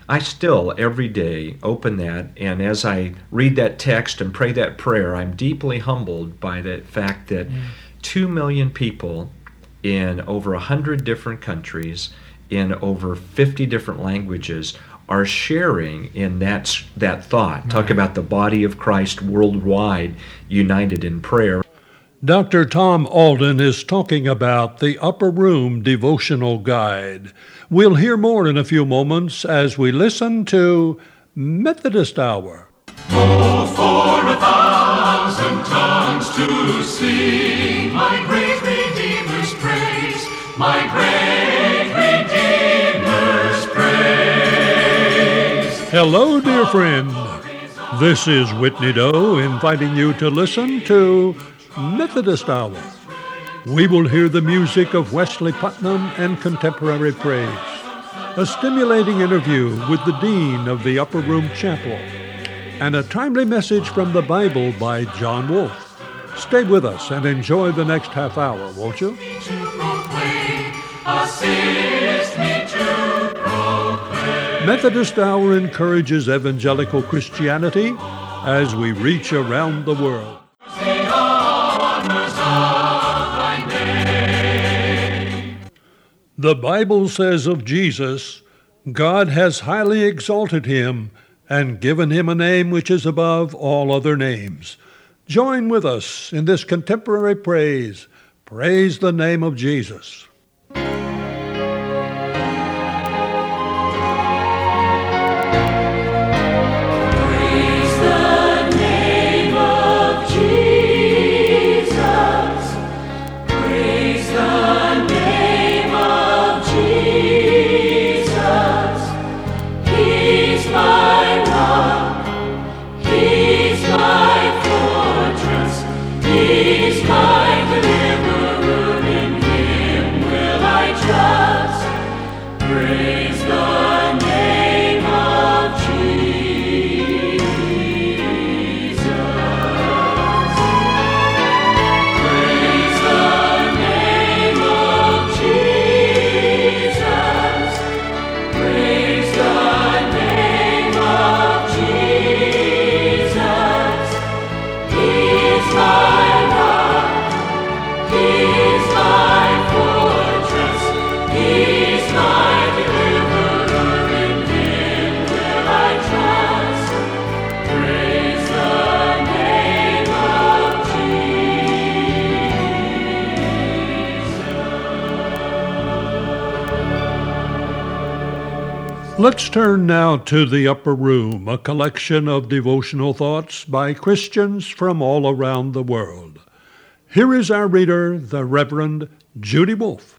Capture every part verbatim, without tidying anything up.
I still, every day, open that, and as I read that text and pray that prayer, I'm deeply humbled by the fact that mm. two million people in over one hundred different countries, in over fifty different languages, are sharing in that, that thought. Right. Talk about the body of Christ worldwide, united in prayer. Doctor Tom Alden is talking about the Upper Room Devotional Guide. We'll hear more in a few moments as we listen to Methodist Hour. Oh, for a thousand tongues to sing my great Redeemer's praise, my great Redeemer's praise. Hello, dear friend. This is Whitney Doe inviting you to listen to Methodist Hour. We will hear the music of Wesley Putnam and contemporary praise, a stimulating interview with the Dean of the Upper Room Chapel, and a timely message from the Bible by John Wolfe. Stay with us and enjoy the next half hour, won't you? Methodist Hour encourages evangelical Christianity as we reach around the world. The Bible says of Jesus, God has highly exalted him and given him a name which is above all other names. Join with us in this contemporary praise. Praise the name of Jesus. Let's turn now to the Upper Room, a collection of devotional thoughts by Christians from all around the world. Here is our reader, the Reverend Judy Wolfe.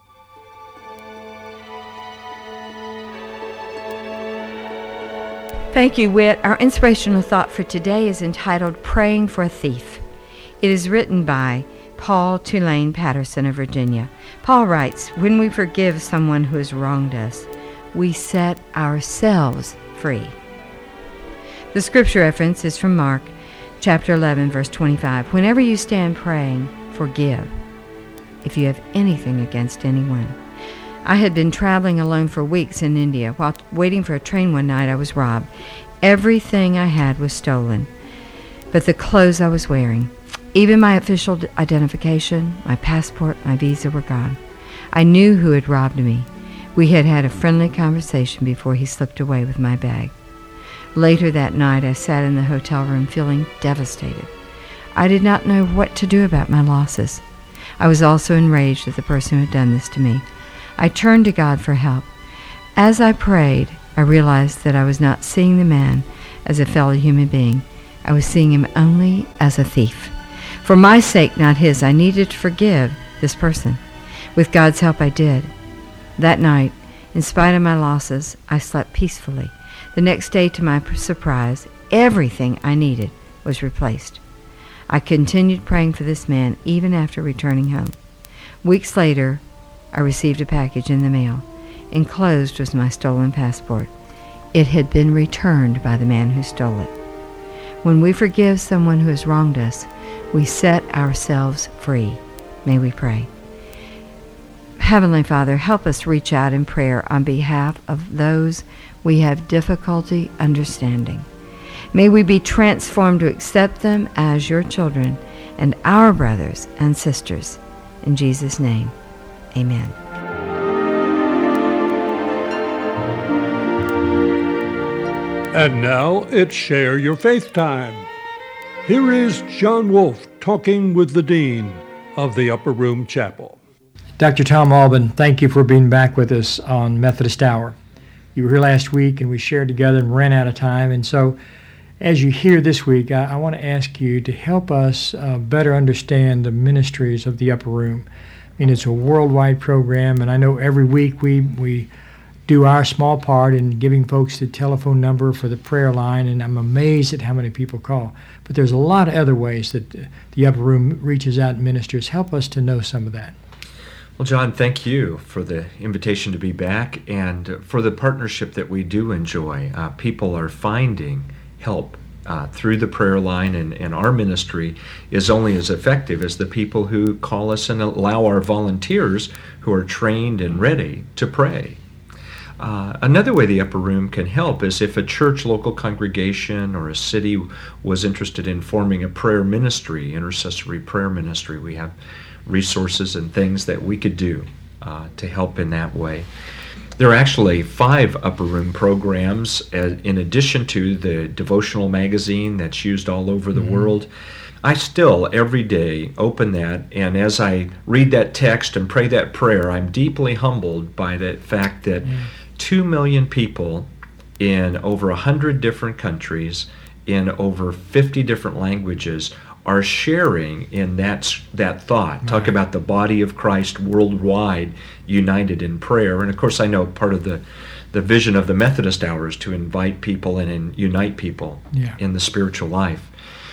Thank you, Whit. Our inspirational thought for today is entitled Praying for a Thief. It is written by Paul Tulane Patterson of Virginia. Paul writes, when we forgive someone who has wronged us, we set ourselves free. The scripture reference is from Mark chapter eleven, verse twenty-five. Whenever you stand praying, forgive if you have anything against anyone. I had been traveling alone for weeks in India. While waiting for a train one night, I was robbed. Everything I had was stolen, but the clothes I was wearing, even my official identification, my passport, my visa were gone. I knew who had robbed me. We had had a friendly conversation before he slipped away with my bag. Later that night, I sat in the hotel room feeling devastated. I did not know what to do about my losses. I was also enraged at the person who had done this to me. I turned to God for help. As I prayed, I realized that I was not seeing the man as a fellow human being. I was seeing him only as a thief. For my sake, not his, I needed to forgive this person. With God's help, I did. That night, in spite of my losses, I slept peacefully. The next day, to my surprise, everything I needed was replaced. I continued praying for this man even after returning home. Weeks later, I received a package in the mail. Enclosed was my stolen passport. It had been returned by the man who stole it. When we forgive someone who has wronged us, we set ourselves free. May we pray. Heavenly Father, help us reach out in prayer on behalf of those we have difficulty understanding. May we be transformed to accept them as your children and our brothers and sisters. In Jesus' name, amen. And now it's Share Your Faith time. Here is John Wolfe talking with the Dean of the Upper Room Chapel. Doctor Tom Alban, thank you for being back with us on Methodist Hour. You were here last week and we shared together and ran out of time. And so as you hear this week, I, I want to ask you to help us uh, better understand the ministries of the Upper Room. I mean, it's a worldwide program, and I know every week we, we do our small part in giving folks the telephone number for the prayer line, and I'm amazed at how many people call. But there's a lot of other ways that the Upper Room reaches out and ministers. Help us to know some of that. Well, John, thank you for the invitation to be back and for the partnership that we do enjoy. Uh, people are finding help uh, through the prayer line, and, and our ministry is only as effective as the people who call us and allow our volunteers who are trained and ready to pray. Uh, another way the Upper Room can help is if a church, local congregation, or a city was interested in forming a prayer ministry, intercessory prayer ministry. We have resources and things that we could do uh, to help in that way. There are actually five Upper Room programs uh, in addition to the devotional magazine that's used all over the mm-hmm. world. I still, every day, open that, and as I read that text and pray that prayer, I'm deeply humbled by the fact that mm. two million people in over one hundred different countries, in over fifty different languages, are sharing in that, that thought. Right. Talk about the body of Christ worldwide, united in prayer. And of course, I know part of the, the vision of the Methodist Hour is to invite people and, and unite people yeah. in the spiritual life.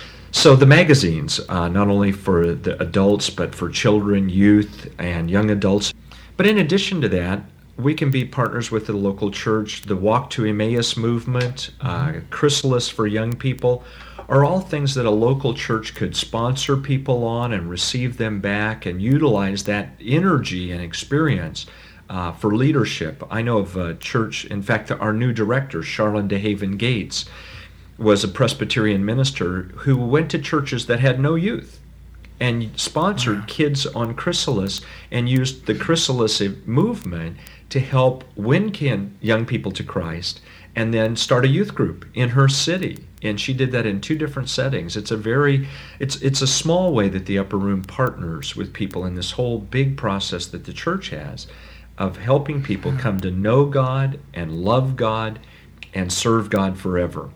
So the magazines, uh, not only for the adults, but for children, youth, and young adults. But in addition to that, we can be partners with the local church. The Walk to Emmaus movement, uh, Chrysalis for young people, are all things that a local church could sponsor people on and receive them back and utilize that energy and experience uh, for leadership. I know of a church, in fact, our new director, Charlene DeHaven Gates, was a Presbyterian minister who went to churches that had no youth and sponsored wow. kids on Chrysalis and used the Chrysalis movement to help win can, young people to Christ and then start a youth group in her city. And she did that in two different settings. It's a very, it's it's a small way that the Upper Room partners with people in this whole big process that the church has of helping people come to know God and love God and serve God forever.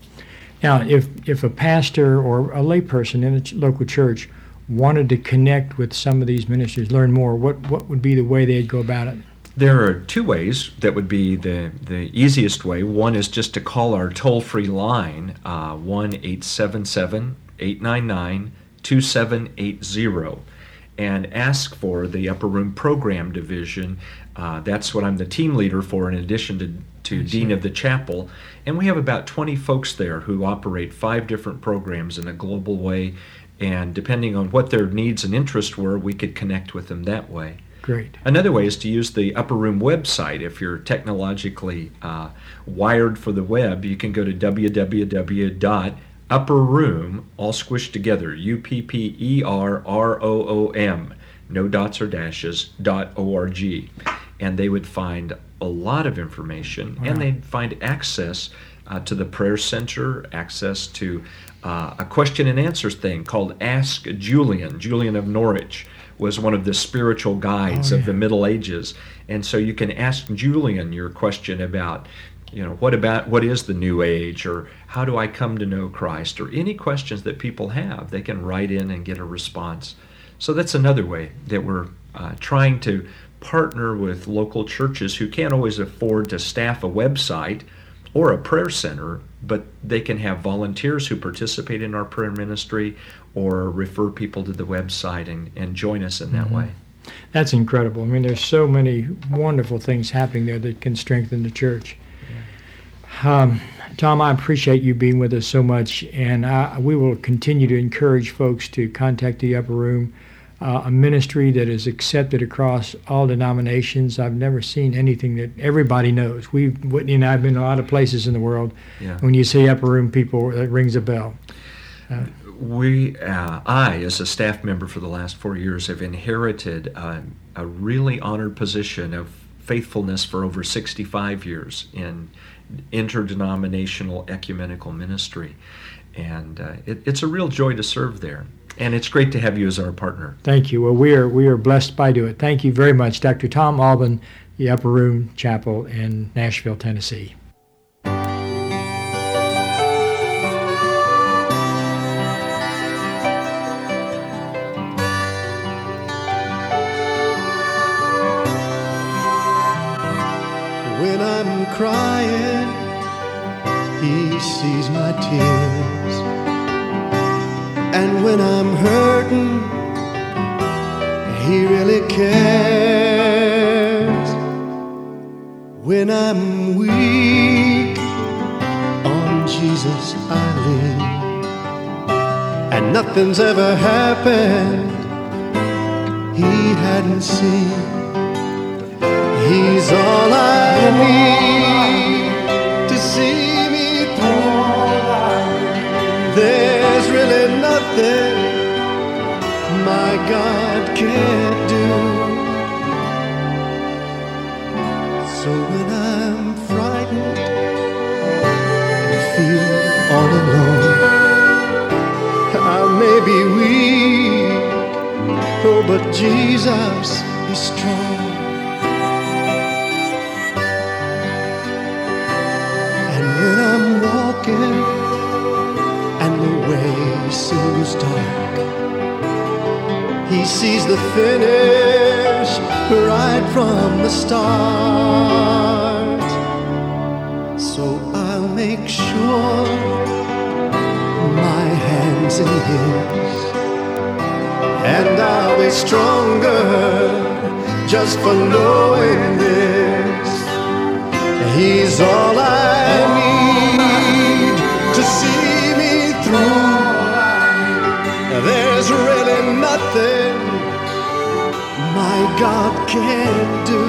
Now, if, if a pastor or a layperson in a local church wanted to connect with some of these ministers, learn more, what, what would be the way they'd go about it? There are two ways that would be the, the easiest way. One is just to call our toll-free line, uh, one eight seven seven, eight nine nine, two seven eight zero, and ask for the Upper Room Program Division. Uh, that's what I'm the team leader for, in addition to, to Dean of the Chapel. And we have about twenty folks there who operate five different programs in a global way. And depending on what their needs and interests were, we could connect with them that way. Great. Another way is to use the Upper Room website. If you're technologically uh, wired for the web, you can go to w w w dot upper room, all squished together, U P P E R R O O M, no dots or dashes, dot O R G. And they would find a lot of information, wow. and they'd find access uh, to the prayer center, access to uh, a question and answers thing called Ask Julian, Julian of Norwich, was one of the spiritual guides oh, yeah. of the Middle Ages. And so you can ask Julian your question about, you know, what about, what is the New Age, or how do I come to know Christ, or any questions that people have, they can write in and get a response. So that's another way that we're uh, trying to partner with local churches who can't always afford to staff a website or a prayer center, but they can have volunteers who participate in our prayer ministry or refer people to the website and, and join us in that mm-hmm. way. That's incredible. I mean, there's so many wonderful things happening there that can strengthen the church. Yeah. Um, Tom, I appreciate you being with us so much, and I, we will continue to encourage folks to contact the Upper Room. uh, a ministry that is accepted across all denominations. I've never seen anything that everybody knows. We, Whitney and I have been in a lot of places in the world. Yeah. When you say Upper Room people, it rings a bell. Uh, we, uh, I, as a staff member for the last four years, have inherited uh, a really honored position of faithfulness for over sixty-five years in interdenominational ecumenical ministry. And uh, it, it's a real joy to serve there. And it's great to have you as our partner. Thank you. Well, we are we are blessed by doing it. Thank you very much, Doctor Tom Alban, the Upper Room Chapel in Nashville, Tennessee. When I'm crying, he sees my tears. And when I'm hurting, he really cares. When I'm weak, on Jesus I lean. And nothing's ever happened he hadn't seen. He's all I need to see me through. There's really nothing my God can't do. So when I'm frightened and feel all alone, I may be weak, oh, but Jesus is strong. When I'm walking and the way seems dark, he sees the finish right from the start. So I'll make sure my hand's in his, and I'll be stronger just for knowing this. He's all I need to see me through. There's really nothing my God can't do.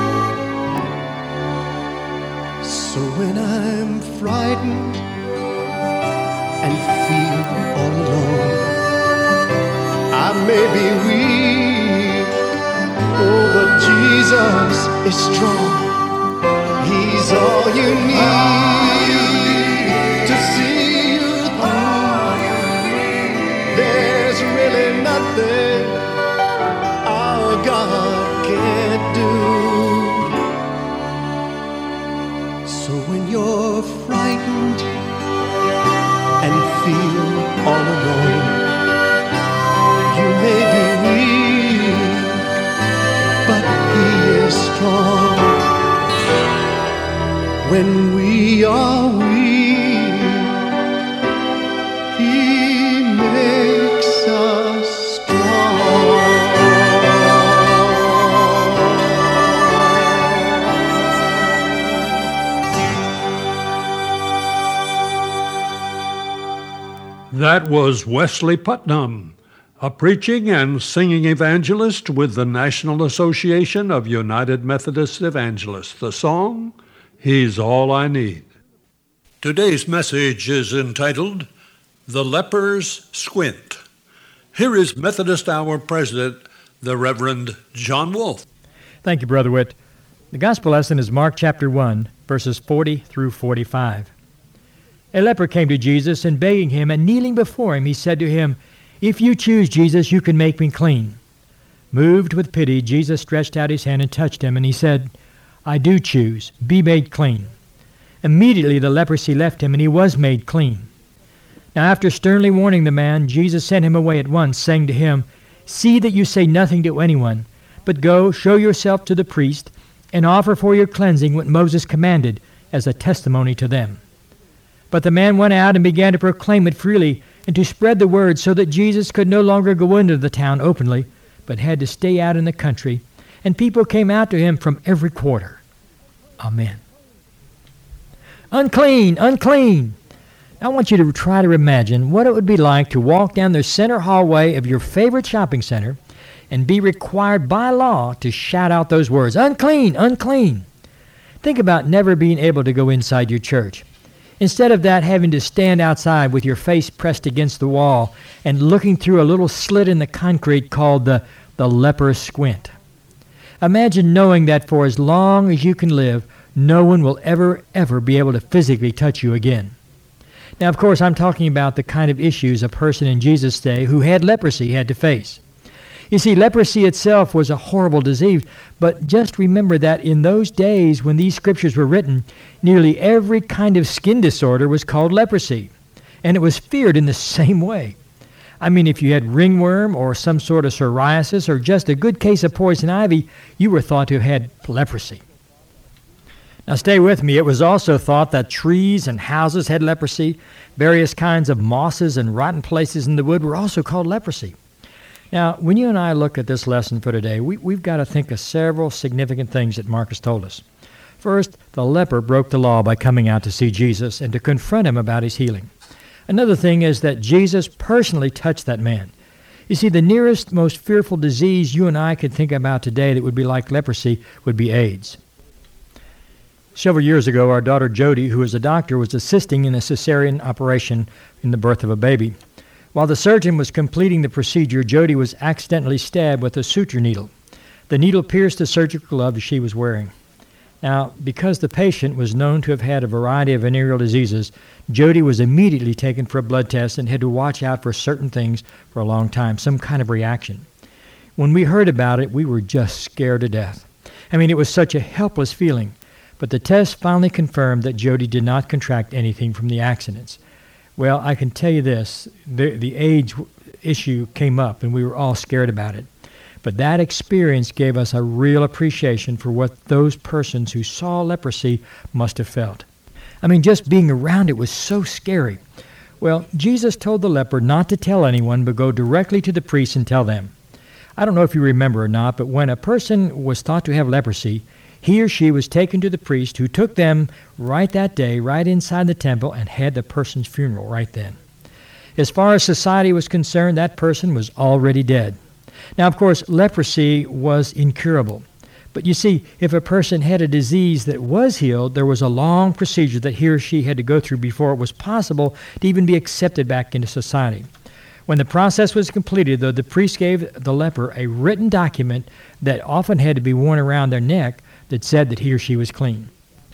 So when I'm frightened and feel all alone, I may be weak, oh, but Jesus is strong. He's all you need to see you through. There's really nothing our God can't do. So when you're frightened and feel all alone, you may be weak, but he is strong. When we are weak, he makes us strong. That was Wesley Putnam, a preaching and singing evangelist with the National Association of United Methodist Evangelists. The song, He's All I Need. Today's message is entitled, The Leper's Squint. Here is Methodist Hour President, the Reverend John Wolf. Thank you, Brother Witt. The gospel lesson is Mark chapter one, verses forty through forty-five. A leper came to Jesus, and begging him and kneeling before him, he said to him, If you choose, Jesus, you can make me clean. Moved with pity, Jesus stretched out his hand and touched him, and he said, I do choose. Be made clean. Immediately the leprosy left him, and he was made clean. Now after sternly warning the man, Jesus sent him away at once, saying to him, See that you say nothing to anyone, but go, show yourself to the priest, and offer for your cleansing what Moses commanded as a testimony to them. But the man went out and began to proclaim it freely, and to spread the word, so that Jesus could no longer go into the town openly, but had to stay out in the country, and people came out to him from every quarter. Amen. Unclean, unclean. I want you to try to imagine what it would be like to walk down the center hallway of your favorite shopping center, and be required by law to shout out those words, unclean, unclean. Think about never being able to go inside your church. Instead of that, having to stand outside with your face pressed against the wall and looking through a little slit in the concrete called the, the leper squint. Imagine knowing that for as long as you can live, no one will ever, ever be able to physically touch you again. Now, of course, I'm talking about the kind of issues a person in Jesus' day who had leprosy had to face. You see, leprosy itself was a horrible disease, but just remember that in those days when these scriptures were written, nearly every kind of skin disorder was called leprosy, and it was feared in the same way. I mean, if you had ringworm or some sort of psoriasis or just a good case of poison ivy, you were thought to have had leprosy. Now stay with me. It was also thought that trees and houses had leprosy. Various kinds of mosses and rotten places in the wood were also called leprosy. Now, when you and I look at this lesson for today, we, we've got to think of several significant things that Marcus told us. First, the leper broke the law by coming out to see Jesus and to confront him about his healing. Another thing is that Jesus personally touched that man. You see, the nearest, most fearful disease you and I could think about today that would be like leprosy would be AIDS. Several years ago, our daughter Jody, who is a doctor, was assisting in a cesarean operation in the birth of a baby. While the surgeon was completing the procedure, Jody was accidentally stabbed with a suture needle. The needle pierced the surgical glove she was wearing. Now, because the patient was known to have had a variety of venereal diseases, Jody was immediately taken for a blood test and had to watch out for certain things for a long time, some kind of reaction. When we heard about it, we were just scared to death. I mean, it was such a helpless feeling. But the test finally confirmed that Jody did not contract anything from the accidents. Well, I can tell you this, the, the AIDS issue came up and we were all scared about it. But that experience gave us a real appreciation for what those persons who saw leprosy must have felt. I mean, just being around it was so scary. Well, Jesus told the leper not to tell anyone, but go directly to the priest and tell them. I don't know if you remember or not, but when a person was thought to have leprosy, he or she was taken to the priest, who took them right that day, right inside the temple, and had the person's funeral right then. As far as society was concerned, that person was already dead. Now, of course, leprosy was incurable. But you see, if a person had a disease that was healed, there was a long procedure that he or she had to go through before it was possible to even be accepted back into society. When the process was completed, though, the priest gave the leper a written document that often had to be worn around their neck that said that he or she was clean.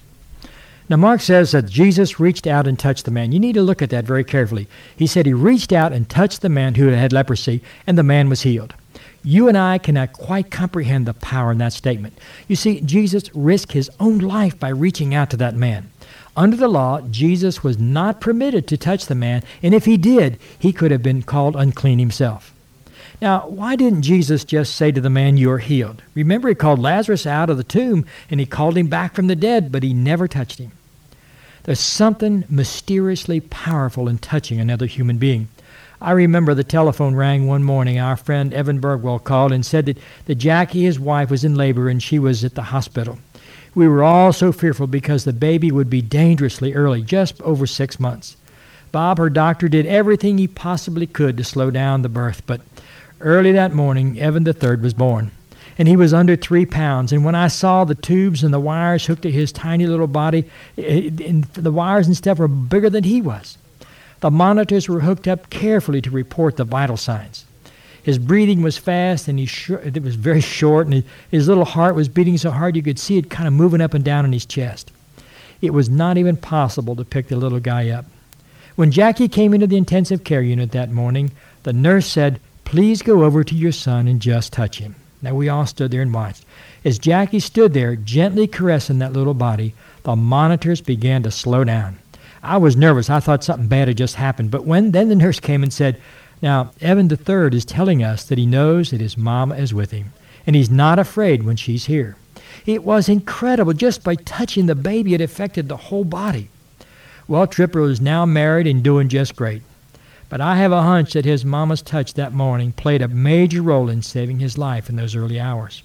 Now, Mark says that Jesus reached out and touched the man. You need to look at that very carefully. He said he reached out and touched the man who had leprosy, and the man was healed. You and I cannot quite comprehend the power in that statement. You see, Jesus risked his own life by reaching out to that man. Under the law, Jesus was not permitted to touch the man, and if he did, he could have been called unclean himself. Now, why didn't Jesus just say to the man, "You are healed"? Remember, he called Lazarus out of the tomb, and he called him back from the dead, but he never touched him. There's something mysteriously powerful in touching another human being. I remember the telephone rang one morning. Our friend Evan Bergwell called and said that, that Jackie, his wife, was in labor and she was at the hospital. We were all so fearful because the baby would be dangerously early, just over six months. Bob, her doctor, did everything he possibly could to slow down the birth, but early that morning, Evan the third was born, and he was under three pounds. And when I saw the tubes and the wires hooked to his tiny little body, it, and the wires and stuff were bigger than he was. The monitors were hooked up carefully to report the vital signs. His breathing was fast, and he sh- it was very short, and his little heart was beating so hard you could see it kind of moving up and down in his chest. It was not even possible to pick the little guy up. When Jackie came into the intensive care unit that morning, the nurse said, "Please go over to your son and just touch him." Now, we all stood there and watched. As Jackie stood there, gently caressing that little body, the monitors began to slow down. I was nervous. I thought something bad had just happened. But when then the nurse came and said, "Now, Evan the third is telling us that he knows that his mama is with him, and he's not afraid when she's here." It was incredible. Just by touching the baby, it affected the whole body. Well, Tripper is now married and doing just great. But I have a hunch that his mama's touch that morning played a major role in saving his life in those early hours.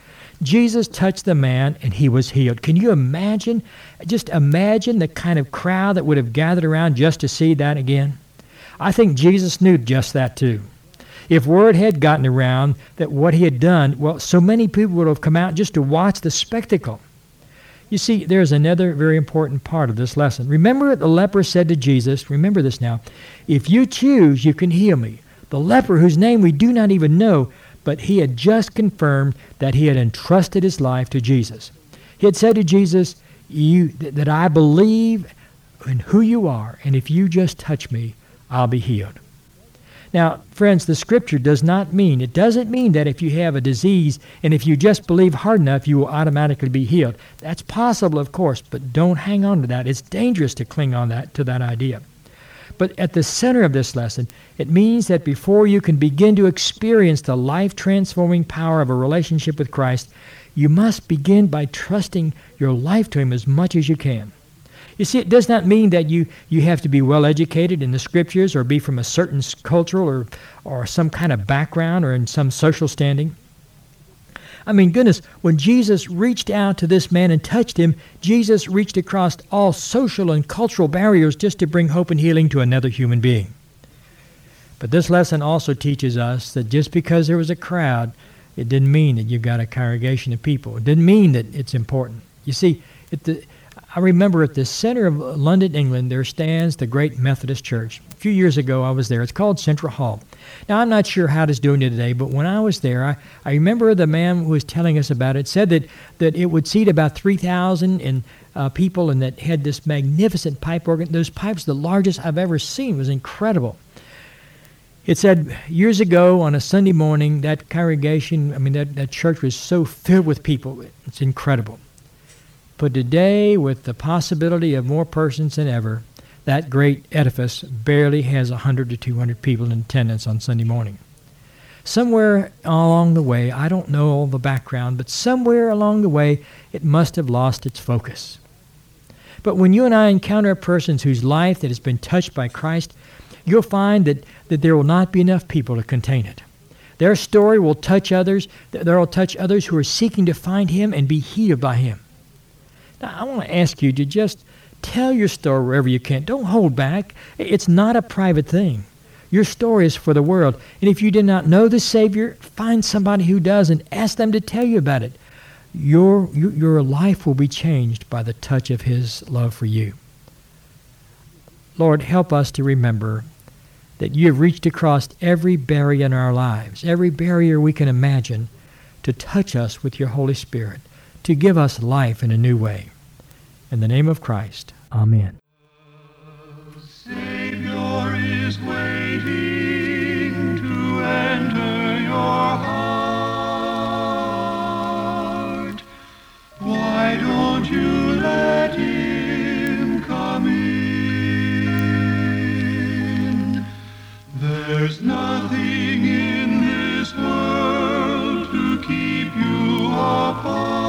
Jesus touched the man, and he was healed. Can you imagine? Just imagine the kind of crowd that would have gathered around just to see that again. I think Jesus knew just that too. If word had gotten around that what he had done, well, so many people would have come out just to watch the spectacle. You see, there's another very important part of this lesson. Remember, the leper said to Jesus, remember this now, if you choose, you can heal me. The leper, whose name we do not even know, but he had just confirmed that he had entrusted his life to Jesus. He had said to Jesus, you, that I believe in who you are, and if you just touch me, I'll be healed. Now, friends, the Scripture does not mean, it doesn't mean that if you have a disease and if you just believe hard enough, you will automatically be healed. That's possible, of course, but don't hang on to that. It's dangerous to cling on that to that idea. But at the center of this lesson, it means that before you can begin to experience the life-transforming power of a relationship with Christ, you must begin by trusting your life to Him as much as you can. You see, it does not mean that you, you have to be well educated in the Scriptures or be from a certain cultural or, or some kind of background or in some social standing. I mean, goodness, when Jesus reached out to this man and touched him, Jesus reached across all social and cultural barriers just to bring hope and healing to another human being. But this lesson also teaches us that just because there was a crowd, it didn't mean that you've got a congregation of people. It didn't mean that it's important. You see, it, the, I remember at the center of London, England, there stands the great Methodist Church. A few years ago, I was there. It's called Central Hall. Now, I'm not sure how it's doing it today, but when I was there, I, I remember the man who was telling us about it said that, that it would seat about three thousand and, uh, people and that had this magnificent pipe organ. Those pipes, the largest I've ever seen, it was incredible. It said years ago on a Sunday morning, that congregation, I mean, that, that church was so filled with people. It's incredible. But today, with the possibility of more persons than ever, that great edifice barely has one hundred to two hundred people in attendance on Sunday morning. Somewhere along the way, I don't know all the background, but somewhere along the way, it must have lost its focus. But when you and I encounter persons whose life that has been touched by Christ, you'll find that, that there will not be enough people to contain it. Their story will touch others. They will touch others who are seeking to find Him and be healed by Him. Now, I want to ask you to just tell your story wherever you can. Don't hold back. It's not a private thing. Your story is for the world. And if you did not know the Savior, find somebody who does and ask them to tell you about it. Your, your, your life will be changed by the touch of His love for you. Lord, help us to remember that you have reached across every barrier in our lives, every barrier we can imagine, to touch us with your Holy Spirit, to give us life in a new way. In the name of Christ, amen. The Savior is waiting to enter your heart. Why don't you let Him come in? There's nothing in this world to keep you apart.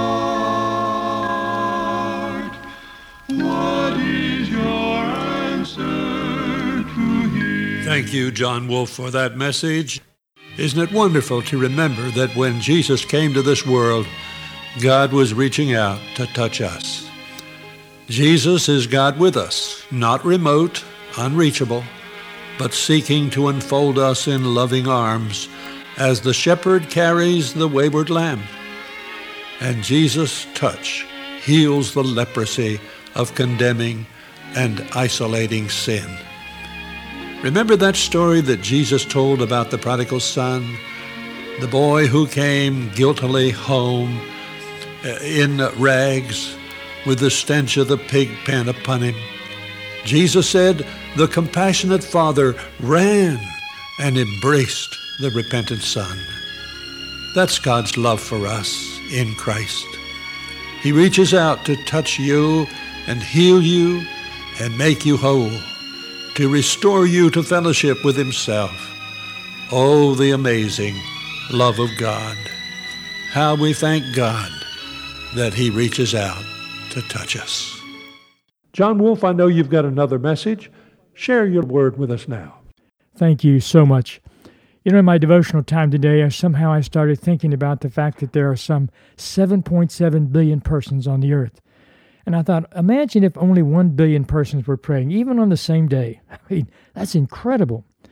What is your answer to Him? Thank you, John Wolfe, for that message. Isn't it wonderful to remember that when Jesus came to this world, God was reaching out to touch us. Jesus is God with us, not remote, unreachable, but seeking to enfold us in loving arms as the shepherd carries the wayward lamb. And Jesus' touch heals the leprosy of condemning and isolating sin. Remember that story that Jesus told about the prodigal son, the boy who came guiltily home in rags with the stench of the pig pen upon him? Jesus said the compassionate father ran and embraced the repentant son. That's God's love for us in Christ. He reaches out to touch you and heal you and make you whole, to restore you to fellowship with Himself. Oh, the amazing love of God. How we thank God that He reaches out to touch us. John Wolfe, I know you've got another message. Share your word with us now. Thank you so much. You know, in my devotional time today, I, somehow I started thinking about the fact that there are some seven point seven billion persons on the earth. And I thought, imagine if only one billion persons were praying, even on the same day. I mean, that's incredible.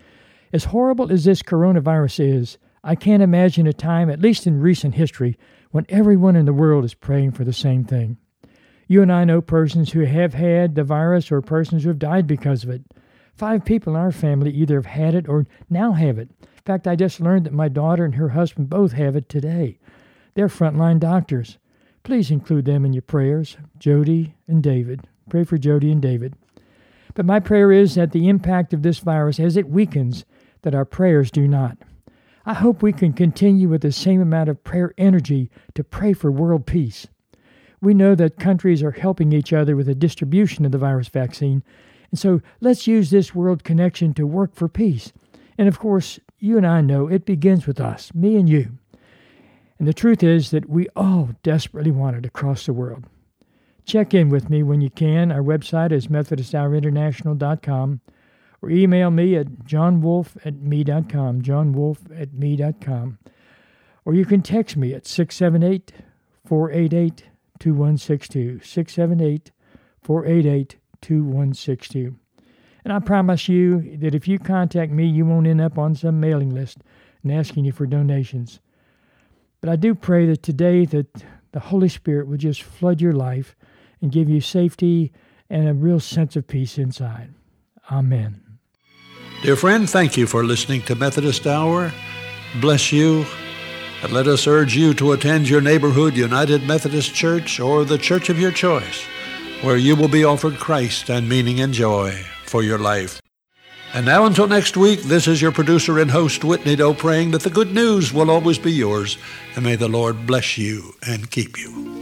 As horrible as this coronavirus is, I can't imagine a time, at least in recent history, when everyone in the world is praying for the same thing. You and I know persons who have had the virus or persons who have died because of it. Five people in our family either have had it or now have it. In fact, I just learned that my daughter and her husband both have it today. They're frontline doctors. Please include them in your prayers, Jody and David. Pray for Jody and David. But my prayer is that the impact of this virus, as it weakens, that our prayers do not. I hope we can continue with the same amount of prayer energy to pray for world peace. We know that countries are helping each other with the distribution of the virus vaccine, and so let's use this world connection to work for peace. And of course, you and I know it begins with us, me and you. And the truth is that we all desperately want it across the world. Check in with me when you can. Our website is methodist hour international dot com, or email me at johnwolf at me dot com, johnwolf at me dot com. Or you can text me at six seven eight, four eight eight, two one six two, six seven eight, four eight eight, two one six two. And I promise you that if you contact me, you won't end up on some mailing list and asking you for donations. But I do pray that today that the Holy Spirit would just flood your life and give you safety and a real sense of peace inside. Amen. Dear friend, thank you for listening to Methodist Hour. Bless you. And let us urge you to attend your neighborhood United Methodist Church or the church of your choice, where you will be offered Christ and meaning and joy for your life. And now until next week, this is your producer and host, Whitney Doe, praying that the good news will always be yours, and may the Lord bless you and keep you.